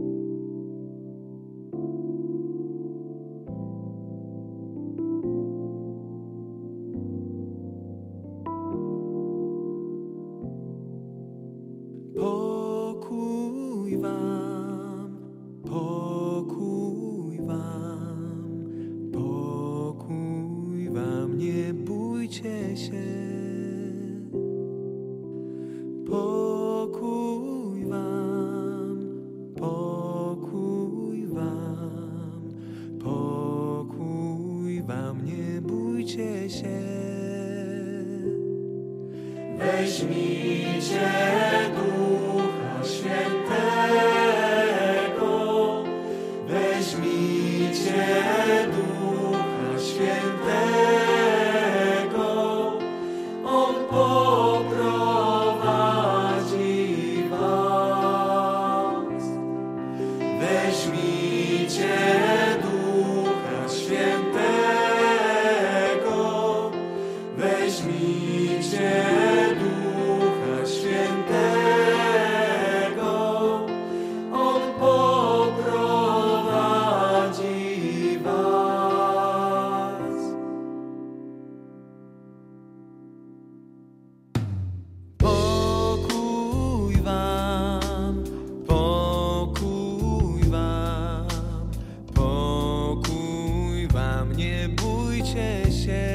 Pokój wam, pokój wam, pokój wam, nie bójcie się. Pokój wam, pokój wam, pokój wam, nie bójcie się. Weźmijcie Ducha Świętego, weźmijcie Ducha Świętego, On poprowadzi was. Weźmijcie Ducha Świętego, weźmijcie Ducha Świętego, On poprowadzi was. Pokój wam, pokój wam, pokój wam, nie bójcie się.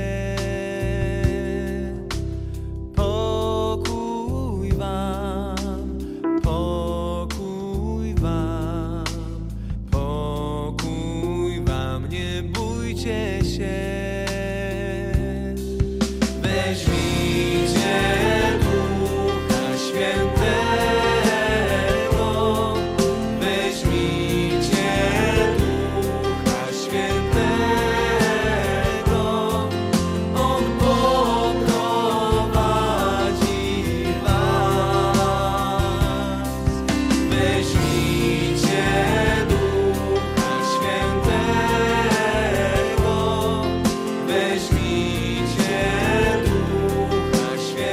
Pokój wam, pokój wam, pokój wam, nie bójcie się. Weźmijcie Ducha Świętego, weźmijcie Ducha Świętego, On poprowadzi was. Weźmijcie Ducha Świętego, weźmijcie Ducha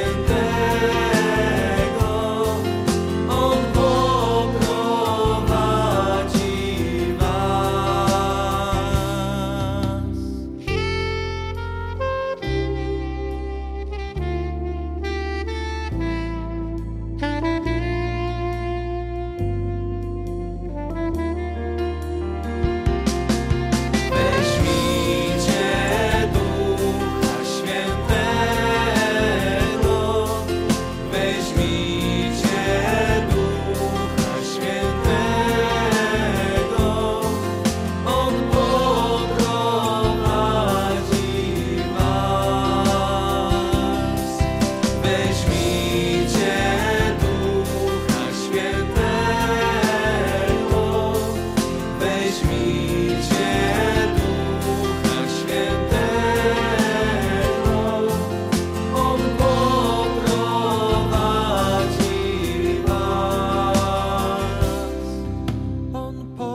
Świętego, On poprowadzi was. Weźmijcie Ducha Świętego, weźmijcie Ducha Świętego, On poprowadzi was. Weźmijcie Ducha Świętego, weźmijcie Ducha Świętego, On poprowadzi was. On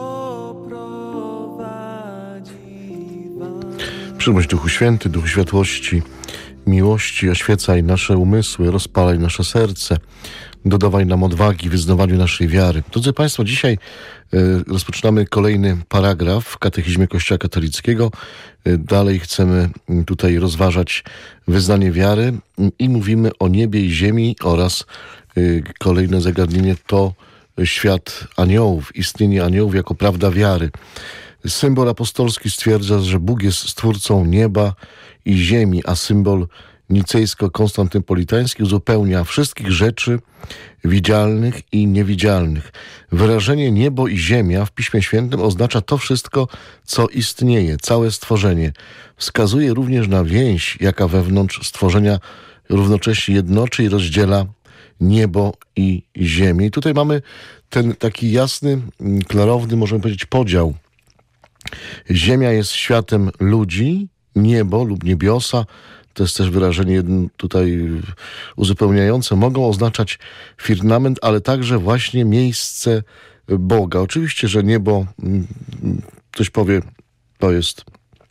poprowadzi was. Przybyś Duchu Święty, Duchu Światłości, miłości, oświecaj nasze umysły, rozpalaj nasze serce, dodawaj nam odwagi w wyznawaniu naszej wiary. Drodzy Państwo, dzisiaj rozpoczynamy kolejny paragraf w Katechizmie Kościoła Katolickiego. Dalej chcemy tutaj rozważać wyznanie wiary i mówimy o niebie i ziemi oraz kolejne zagadnienie to świat aniołów, istnienie aniołów jako prawda wiary. Symbol apostolski stwierdza, że Bóg jest stwórcą nieba i ziemi, a symbol nicejsko-konstantynopolitański uzupełnia wszystkich rzeczy widzialnych i niewidzialnych. Wyrażenie niebo i ziemia w Piśmie Świętym oznacza to wszystko, co istnieje, całe stworzenie. Wskazuje również na więź, jaka wewnątrz stworzenia równocześnie jednoczy i rozdziela niebo i ziemię. I tutaj mamy ten taki jasny, klarowny, możemy powiedzieć, podział. Ziemia jest światem ludzi, niebo lub niebiosa, to jest też wyrażenie tutaj uzupełniające, mogą oznaczać firmament, ale także właśnie miejsce Boga. Oczywiście, że niebo, ktoś powie, to jest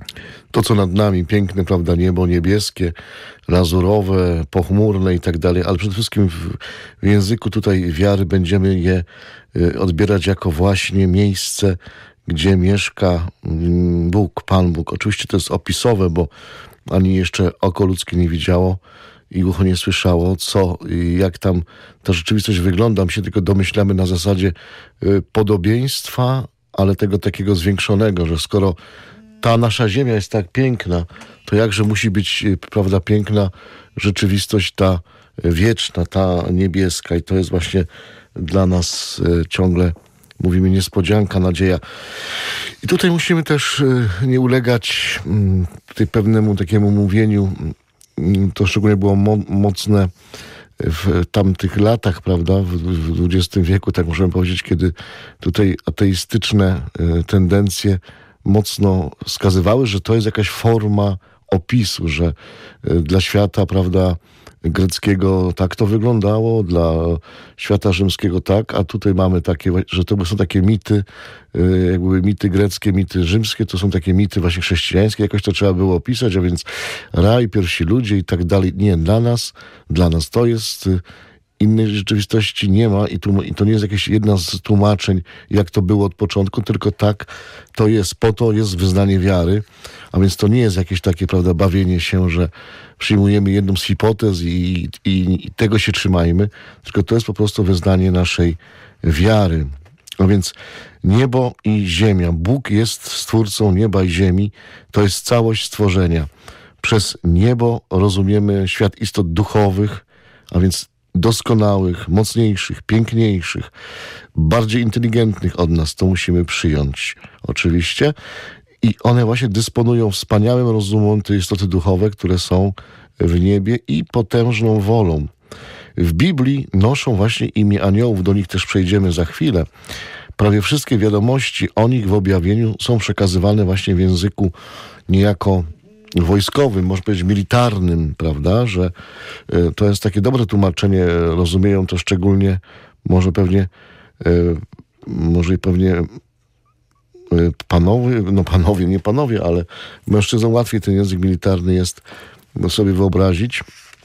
To, co nad nami, piękne, prawda, niebo niebieskie, lazurowe, pochmurne i tak dalej, ale przede wszystkim w języku tutaj wiary będziemy je odbierać jako właśnie miejsce, gdzie mieszka Bóg, Pan Bóg. Oczywiście to jest opisowe, bo ani jeszcze oko ludzkie nie widziało i ucho nie słyszało, co i jak tam ta rzeczywistość wygląda. My się tylko domyślamy na zasadzie podobieństwa, ale tego takiego zwiększonego, że skoro ta nasza ziemia jest tak piękna, to jakże musi być, prawda, piękna rzeczywistość ta wieczna, ta niebieska. I to jest właśnie dla nas ciągle, mówimy, niespodzianka, nadzieja. I tutaj musimy też nie ulegać tutaj pewnemu takiemu mówieniu. To szczególnie było mocne w tamtych latach, prawda, w XX wieku, tak możemy powiedzieć, kiedy tutaj ateistyczne tendencje mocno wskazywały, że to jest jakaś forma opisu, że dla świata, prawda, greckiego tak to wyglądało, dla świata rzymskiego tak, a tutaj mamy takie, że to są takie mity, jakby mity greckie, mity rzymskie, to są takie mity właśnie chrześcijańskie, jakoś to trzeba było opisać, a więc raj, pierwsi ludzie i tak dalej. Nie, dla nas to jest, innej rzeczywistości nie ma i to nie jest jakieś jedna z tłumaczeń, jak to było od początku, tylko tak to jest, po to jest wyznanie wiary, a więc to nie jest jakieś takie, prawda, bawienie się, że przyjmujemy jedną z hipotez i tego się trzymajmy, tylko to jest po prostu wyznanie naszej wiary. A więc niebo i ziemia. Bóg jest stwórcą nieba i ziemi. To jest całość stworzenia. Przez niebo rozumiemy świat istot duchowych, a więc doskonałych, mocniejszych, piękniejszych, bardziej inteligentnych od nas. To musimy przyjąć oczywiście. I one właśnie dysponują wspaniałym rozumem, te istoty duchowe, które są w niebie i potężną wolą. W Biblii noszą właśnie imię aniołów, do nich też przejdziemy za chwilę. Prawie wszystkie wiadomości o nich w objawieniu są przekazywane właśnie w języku niejako wojskowym, można powiedzieć militarnym, prawda, że to jest takie dobre tłumaczenie, rozumieją to szczególnie może pewnie panowie, nie panowie, ale mężczyznom łatwiej ten język militarny jest sobie wyobrazić,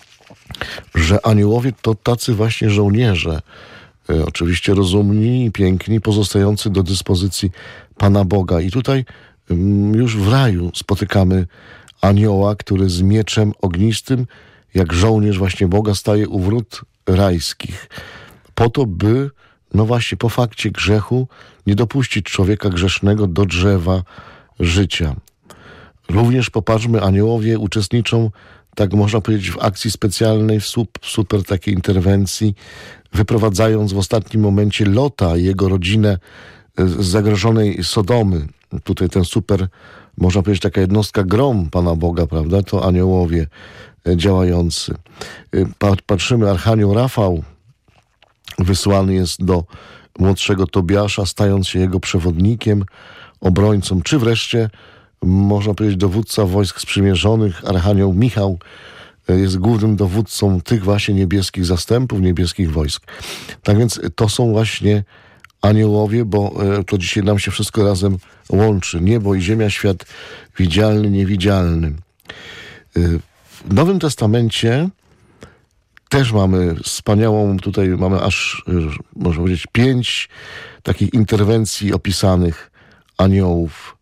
że aniołowie to tacy właśnie żołnierze, oczywiście rozumni i piękni, pozostający do dyspozycji Pana Boga. I tutaj już w raju spotykamy anioła, który z mieczem ognistym, jak żołnierz właśnie Boga, staje u wrót rajskich. Po to, by, no właśnie, po fakcie grzechu nie dopuścić człowieka grzesznego do drzewa życia. Również popatrzmy, aniołowie uczestniczą, tak można powiedzieć, w akcji specjalnej, w super takiej interwencji, wyprowadzając w ostatnim momencie Lota i jego rodzinę z zagrożonej Sodomy. Tutaj ten super, można powiedzieć, taka jednostka grom Pana Boga, prawda? To aniołowie działający. Patrzymy, archanioł Rafał wysłany jest do młodszego Tobiasza, stając się jego przewodnikiem, obrońcą, czy wreszcie, można powiedzieć, dowódca wojsk sprzymierzonych, archanioł Michał, jest głównym dowódcą tych właśnie niebieskich zastępów, niebieskich wojsk. Tak więc to są właśnie aniołowie, bo to dzisiaj nam się wszystko razem łączy. Niebo i ziemia, świat widzialny, niewidzialny. W Nowym Testamencie też mamy wspaniałą, tutaj mamy aż, można powiedzieć, 5 takich interwencji opisanych aniołów,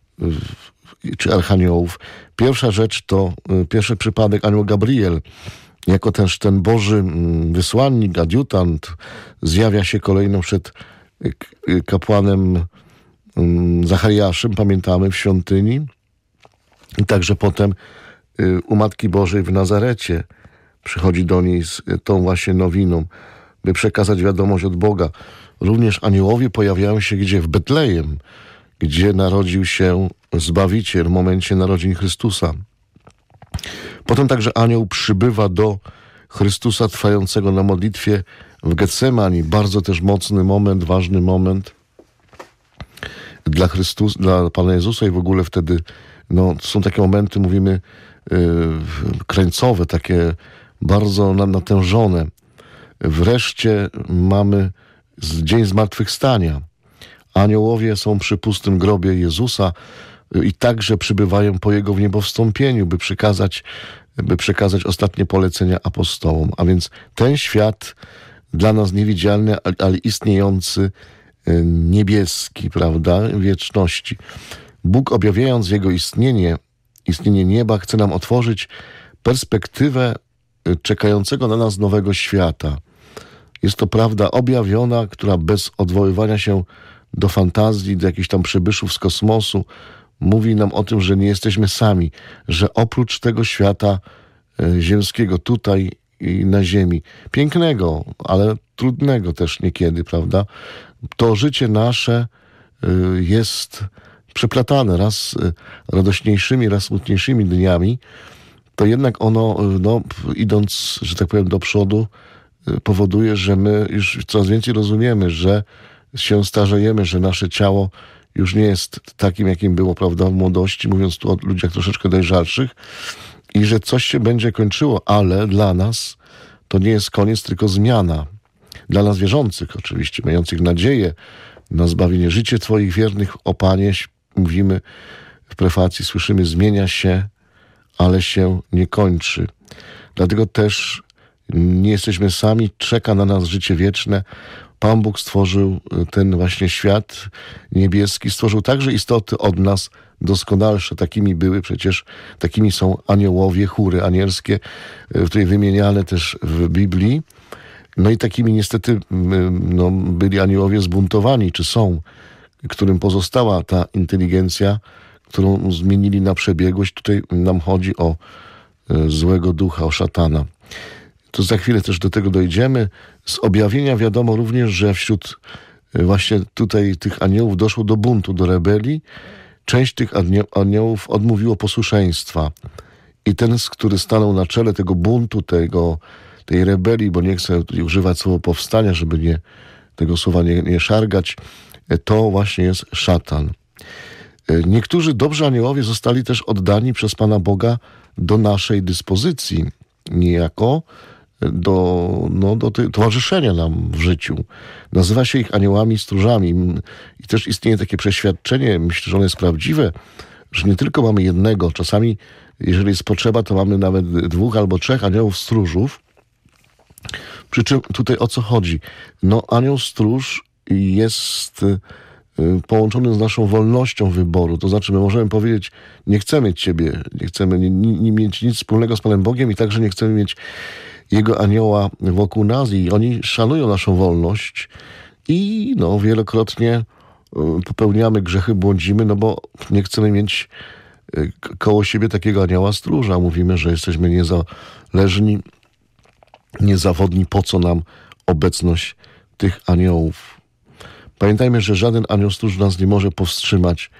czy archaniołów. Pierwsza rzecz to, pierwszy przypadek, anioł Gabriel, jako też ten Boży wysłannik, adiutant, zjawia się kolejno przed kapłanem Zachariaszem, pamiętamy, w świątyni. I także potem u Matki Bożej w Nazarecie przychodzi do niej z tą właśnie nowiną, by przekazać wiadomość od Boga. Również aniołowie pojawiają się gdzie? W Betlejem, gdzie narodził się Zbawiciel w momencie narodzin Chrystusa. Potem także anioł przybywa do Chrystusa trwającego na modlitwie w Getsemani. Bardzo też mocny moment, ważny moment dla dla Pana Jezusa i w ogóle wtedy, no, są takie momenty, mówimy, krańcowe, takie bardzo natężone. Wreszcie mamy dzień zmartwychwstania. Aniołowie są przy pustym grobie Jezusa, i także przybywają po Jego wniebowstąpieniu, by przekazać ostatnie polecenia apostołom. A więc ten świat dla nas niewidzialny, ale istniejący, niebieski, prawda, wieczności. Bóg, objawiając Jego istnienie nieba, chce nam otworzyć perspektywę czekającego na nas nowego świata. Jest to prawda objawiona, która bez odwoływania się do fantazji, do jakichś tam przybyszów z kosmosu, mówi nam o tym, że nie jesteśmy sami, że oprócz tego świata ziemskiego tutaj i na ziemi, pięknego, ale trudnego też niekiedy, prawda, to życie nasze jest przeplatane raz radośniejszymi, raz smutniejszymi dniami, to jednak ono, idąc, że tak powiem, do przodu, powoduje, że my już coraz więcej rozumiemy, że się starzejemy, że nasze ciało już nie jest takim, jakim było, prawda, w młodości, mówiąc tu o ludziach troszeczkę dojrzalszych, i że coś się będzie kończyło, ale dla nas to nie jest koniec, tylko zmiana. Dla nas wierzących oczywiście, mających nadzieję na zbawienie. Życie Twoich wiernych, o Panie, mówimy w prefacji, słyszymy, zmienia się, ale się nie kończy. Dlatego też nie jesteśmy sami, czeka na nas życie wieczne. Pan Bóg stworzył ten właśnie świat niebieski, stworzył także istoty od nas doskonalsze. Takimi były przecież, takimi są aniołowie, chóry anielskie, tutaj wymieniane też w Biblii. No i takimi niestety byli aniołowie zbuntowani, czy są, którym pozostała ta inteligencja, którą zmienili na przebiegłość. Tutaj nam chodzi o złego ducha, o szatana. To za chwilę też do tego dojdziemy. Z objawienia wiadomo również, że wśród właśnie tutaj tych aniołów doszło do buntu, do rebelii. Część tych aniołów odmówiło posłuszeństwa. I ten, który stanął na czele tego buntu, tej rebelii, bo nie chcę używać słowa powstania, żeby tego słowa nie szargać, to właśnie jest szatan. Niektórzy dobrzy aniołowie zostali też oddani przez Pana Boga do naszej dyspozycji, niejako do towarzyszenia nam w życiu. Nazywa się ich aniołami stróżami. I też istnieje takie przeświadczenie, myślę, że ono jest prawdziwe, że nie tylko mamy jednego, czasami, jeżeli jest potrzeba, to mamy nawet 2 albo 3 aniołów stróżów. Przy czym tutaj o co chodzi? Anioł stróż jest połączony z naszą wolnością wyboru. To znaczy my możemy powiedzieć, nie chcemy Ciebie, nie chcemy nie mieć nic wspólnego z Panem Bogiem i także nie chcemy mieć Jego anioła wokół nas i oni szanują naszą wolność i wielokrotnie popełniamy grzechy, błądzimy, bo nie chcemy mieć koło siebie takiego anioła stróża. Mówimy, że jesteśmy niezależni, niezawodni, po co nam obecność tych aniołów. Pamiętajmy, że żaden anioł stróż nas nie może powstrzymać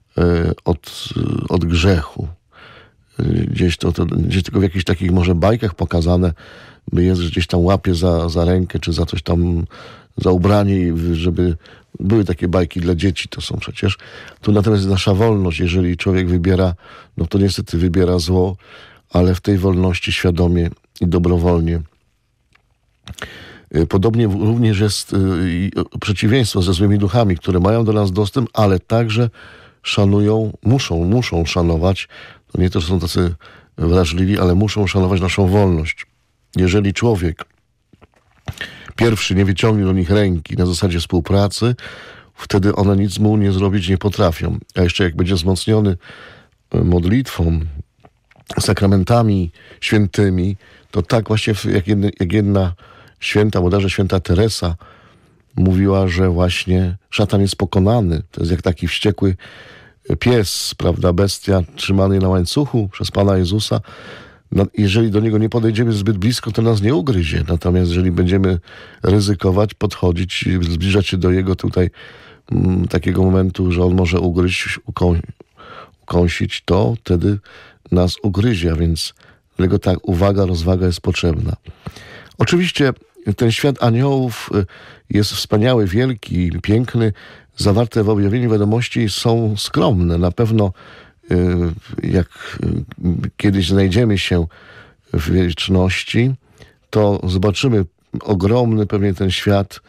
od grzechu. Gdzieś tylko w jakichś takich może bajkach pokazane jest, że gdzieś tam łapie za rękę, czy za coś tam, za ubranie, żeby były takie bajki dla dzieci, to są przecież. Tu natomiast jest nasza wolność. Jeżeli człowiek wybiera, to niestety wybiera zło, ale w tej wolności świadomie i dobrowolnie. Podobnie również jest przeciwieństwo ze złymi duchami, które mają do nas dostęp, ale także szanują, muszą szanować, to nie to, że są tacy wrażliwi, ale muszą szanować naszą wolność. Jeżeli człowiek pierwszy nie wyciągnie do nich ręki na zasadzie współpracy, wtedy one nic mu nie zrobić nie potrafią. A jeszcze jak będzie wzmocniony modlitwą, sakramentami świętymi, to tak właśnie jak jedna święta, bodajże święta Teresa mówiła, że właśnie szatan jest pokonany. To jest jak taki wściekły pies, prawda, bestia trzymany na łańcuchu przez Pana Jezusa. Jeżeli do niego nie podejdziemy zbyt blisko, to nas nie ugryzie. Natomiast jeżeli będziemy ryzykować, podchodzić, zbliżać się do jego tutaj takiego momentu, że on może ugryźć, ukąsić, to wtedy nas ugryzie, a więc dlatego tak, uwaga, rozwaga jest potrzebna. Oczywiście ten świat aniołów jest wspaniały, wielki, piękny. Zawarte w objawieniu wiadomości są skromne. Na pewno jak kiedyś znajdziemy się w wieczności, to zobaczymy ogromny pewnie ten świat,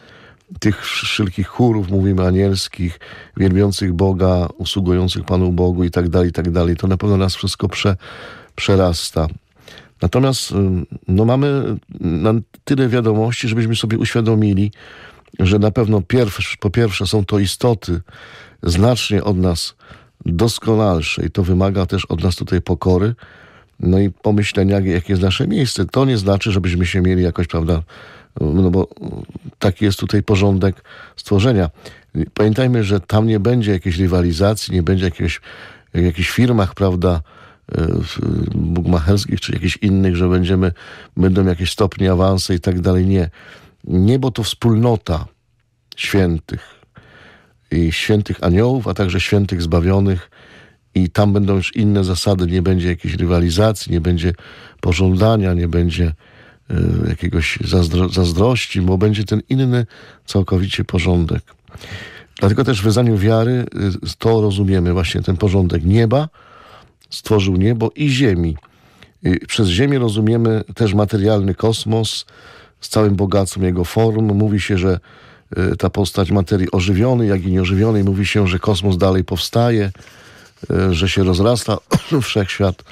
tych wszelkich chórów, mówimy, anielskich, wielbiących Boga, usługujących Panu Bogu i tak dalej, to na pewno nas wszystko przerasta. Natomiast mamy na tyle wiadomości, żebyśmy sobie uświadomili, że na pewno po pierwsze są to istoty znacznie od nas doskonalsze i to wymaga też od nas tutaj pokory, no i pomyślenia, jakie jest nasze miejsce. To nie znaczy, żebyśmy się mieli jakoś, prawda, no bo taki jest tutaj porządek stworzenia. Pamiętajmy, że tam nie będzie jakiejś rywalizacji, nie będzie w jakichś firmach, prawda, bugmacherskich czy jakichś innych, że będą jakieś stopnie, awanse i tak dalej. Nie. Niebo to wspólnota świętych i świętych aniołów, a także świętych zbawionych i tam będą już inne zasady. Nie będzie jakiejś rywalizacji, nie będzie pożądania, nie będzie jakiegoś zazdrości, bo będzie ten inny całkowicie porządek. Dlatego też w wyznaniu wiary to rozumiemy, właśnie ten porządek nieba, stworzył niebo i ziemi. Przez ziemię rozumiemy też materialny kosmos z całym bogactwem jego form. Mówi się, że ta postać materii ożywionej, jak i nieożywionej, mówi się, że kosmos dalej powstaje, że się rozrasta wszechświat.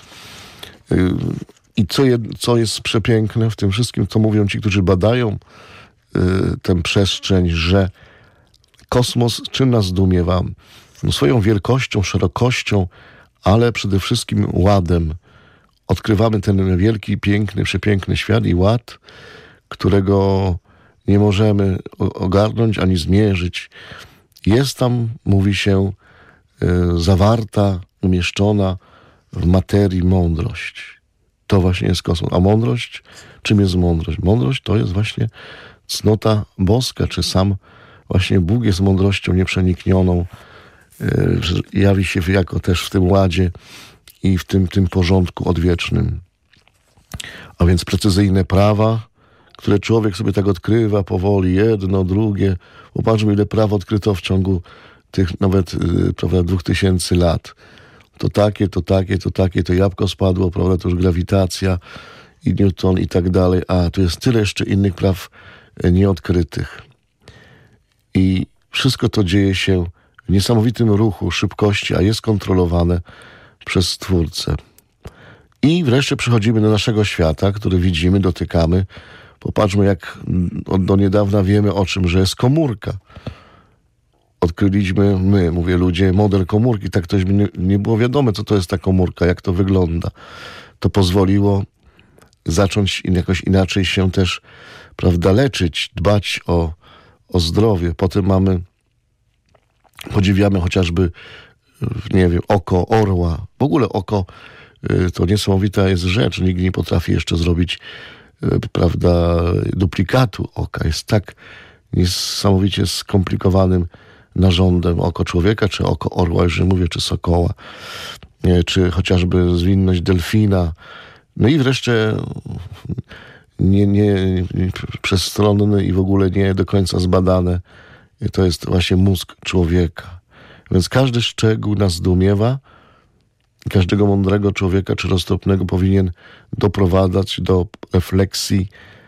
I co jest przepiękne w tym wszystkim, co mówią ci, którzy badają tę przestrzeń, że kosmos czym nas zdumiewa? No, swoją wielkością, szerokością, ale przede wszystkim ładem. Odkrywamy ten wielki, piękny, przepiękny świat i ład, którego nie możemy ogarnąć ani zmierzyć. Jest tam, mówi się, zawarta, umieszczona w materii mądrość. To właśnie jest kosmos. A mądrość? Czym jest mądrość? Mądrość to jest właśnie cnota boska, czy sam właśnie Bóg jest mądrością nieprzeniknioną. Jawi się jako też w tym ładzie i w tym porządku odwiecznym. A więc precyzyjne prawa, które człowiek sobie tak odkrywa powoli, jedno, drugie. Popatrzmy, ile praw odkryto w ciągu tych nawet, prawda, 2000 lat. To takie, to jabłko spadło, prawda, to już grawitacja i Newton i tak dalej. A tu jest tyle jeszcze innych praw nieodkrytych. I wszystko to dzieje się w niesamowitym ruchu, szybkości, a jest kontrolowane przez Stwórcę. I wreszcie przechodzimy do naszego świata, który widzimy, dotykamy. Popatrzmy, jak do niedawna wiemy o czym, że jest komórka. Odkryliśmy mówię ludzie, model komórki. Tak ktoś nie było wiadome, co to jest ta komórka, jak to wygląda. To pozwoliło zacząć jakoś inaczej się też, prawda, leczyć, dbać o zdrowie. Potem podziwiamy chociażby, nie wiem, oko orła. W ogóle oko to niesamowita jest rzecz. Nikt nie potrafi jeszcze zrobić, prawda, duplikatu oka. Jest tak niesamowicie skomplikowanym narządem oko człowieka, czy oko orła, już nie mówię, czy sokoła, czy chociażby zwinność delfina. No i wreszcie nie przestronny i w ogóle nie do końca zbadane to jest właśnie mózg człowieka. Więc każdy szczegół nas zdumiewa. Każdego mądrego człowieka czy roztropnego powinien doprowadzać do refleksji,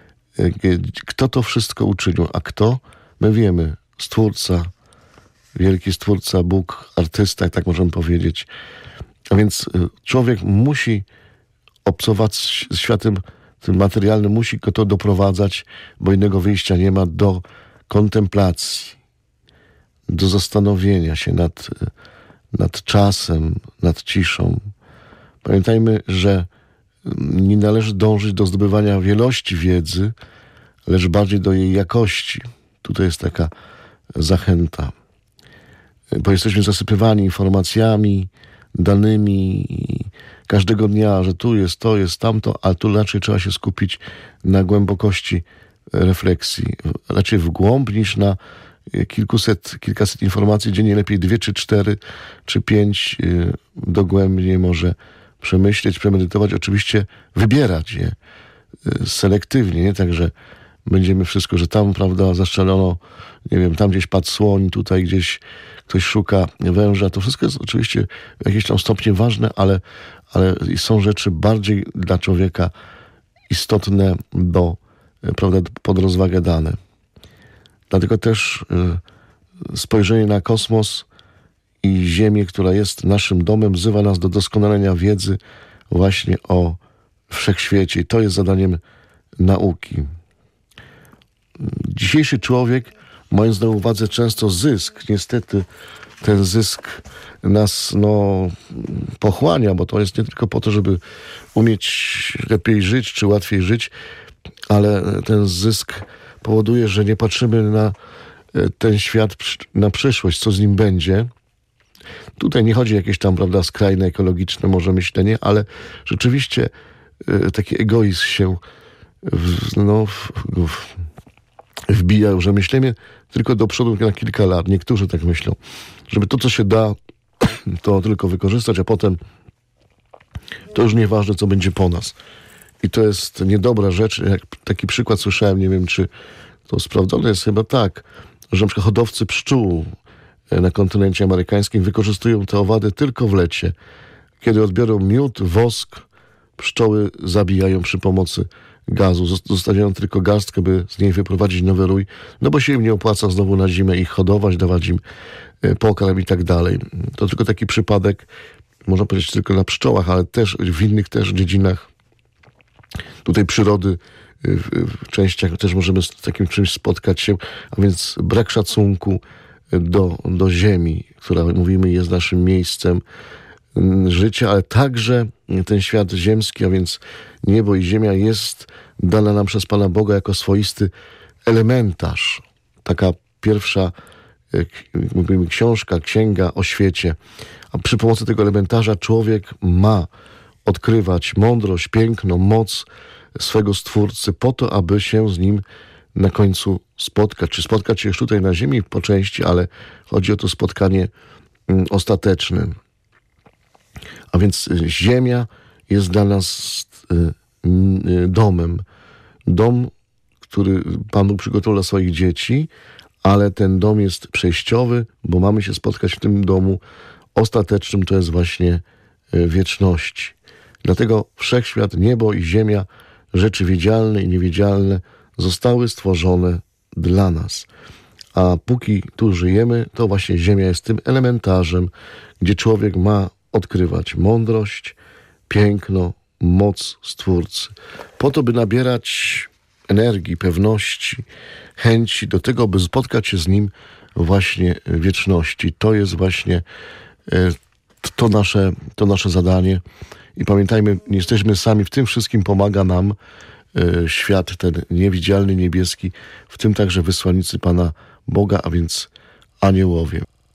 kto to wszystko uczynił, a kto? My wiemy, Stwórca, wielki Stwórca, Bóg, artysta, tak możemy powiedzieć. A więc człowiek musi obcować z światem tym materialnym, musi go to doprowadzać, bo innego wyjścia nie ma, do kontemplacji, do zastanowienia się nad czasem, nad ciszą. Pamiętajmy, że nie należy dążyć do zdobywania wielości wiedzy, lecz bardziej do jej jakości. Tutaj jest taka zachęta. Bo jesteśmy zasypywani informacjami, danymi każdego dnia, że tu jest to, jest tamto, a tu raczej trzeba się skupić na głębokości refleksji. Raczej w głąb niż na kilkaset informacji dziennie, lepiej 2 czy 4 czy 5 dogłębnie może przemyśleć, premedytować, oczywiście wybierać je selektywnie, nie tak, że będziemy wszystko, że tam, prawda, zaszczelono, nie wiem, tam gdzieś padł słoń, tutaj gdzieś ktoś szuka węża. To wszystko jest oczywiście w jakimś tam stopniu ważne, ale są rzeczy bardziej dla człowieka istotne, prawda, pod rozwagę dane. Dlatego też spojrzenie na kosmos i Ziemię, która jest naszym domem, wzywa nas do doskonalenia wiedzy właśnie o wszechświecie. I to jest zadaniem nauki. Dzisiejszy człowiek, mając na uwadze często zysk, niestety ten zysk nas pochłania, bo to jest nie tylko po to, żeby umieć lepiej żyć, czy łatwiej żyć, ale ten zysk powoduje, że nie patrzymy na ten świat, na przyszłość, co z nim będzie. Tutaj nie chodzi o jakieś tam, prawda, skrajne, ekologiczne może myślenie, ale rzeczywiście taki egoizm się wbija, że myślimy tylko do przodu na kilka lat. Niektórzy tak myślą, żeby to, co się da, to tylko wykorzystać, a potem to już nieważne, co będzie po nas. I to jest niedobra rzecz. Jak taki przykład słyszałem, nie wiem, czy to sprawdzone jest, chyba tak, że na przykład hodowcy pszczół na kontynencie amerykańskim wykorzystują te owady tylko w lecie. Kiedy odbiorą miód, wosk, pszczoły zabijają przy pomocy gazu. Zostawiają tylko garstkę, by z niej wyprowadzić nowy rój, bo się im nie opłaca znowu na zimę ich hodować, dawać im pokarm i tak dalej. To tylko taki przypadek, można powiedzieć tylko na pszczołach, ale też w innych też dziedzinach tutaj przyrody, w częściach też możemy z takim czymś spotkać się, a więc brak szacunku do ziemi, która, mówimy, jest naszym miejscem życia, ale także ten świat ziemski, a więc niebo i ziemia jest dana nam przez Pana Boga jako swoisty elementarz. Taka pierwsza, mówimy, księga o świecie. A przy pomocy tego elementarza człowiek ma odkrywać mądrość, piękno, moc swego Stwórcy po to, aby się z Nim na końcu spotkać. Czy spotkać się już tutaj na ziemi po części, ale chodzi o to spotkanie ostateczne. A więc ziemia jest dla nas domem. Dom, który Pan Bóg przygotował dla swoich dzieci, ale ten dom jest przejściowy, bo mamy się spotkać w tym domu ostatecznym, to jest właśnie wieczności. Dlatego wszechświat, niebo i ziemia, rzeczy widzialne i niewidzialne zostały stworzone dla nas. A póki tu żyjemy, to właśnie ziemia jest tym elementarzem, gdzie człowiek ma odkrywać mądrość, piękno, moc Stwórcy. Po to, by nabierać energii, pewności, chęci do tego, by spotkać się z Nim właśnie w wieczności. To jest właśnie to nasze zadanie. I pamiętajmy, nie jesteśmy sami, w tym wszystkim pomaga nam świat ten niewidzialny, niebieski, w tym także wysłannicy Pana Boga, a więc aniołowie.